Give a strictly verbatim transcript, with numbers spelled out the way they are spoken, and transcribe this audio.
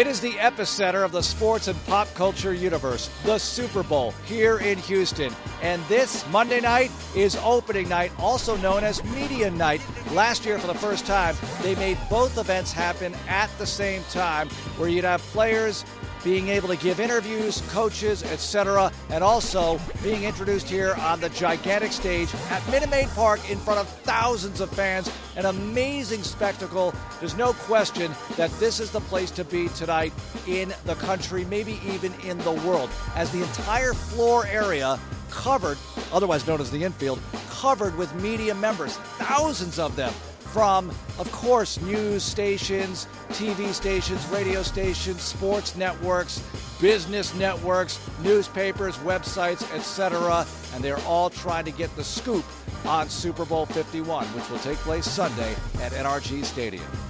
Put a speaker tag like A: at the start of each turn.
A: It is the epicenter of the sports and pop culture universe, the Super Bowl, here in Houston. And this Monday night is opening night, also known as Media Night. Last year, for the first time, they made both events happen at the same time, where you'd have players being able to give interviews, coaches, et cetera, and also being introduced here on the gigantic stage at Minute Maid Park in front of thousands of fans. An amazing spectacle. There's no question that this is the place to be tonight in the country, maybe even in the world, as the entire floor area covered, otherwise known as the infield, covered with media members, thousands of them. From, of course, news stations, T V stations, radio stations, sports networks, business networks, newspapers, websites, et cetera. And they're all trying to get the scoop on Super Bowl fifty-one, which will take place Sunday at N R G Stadium.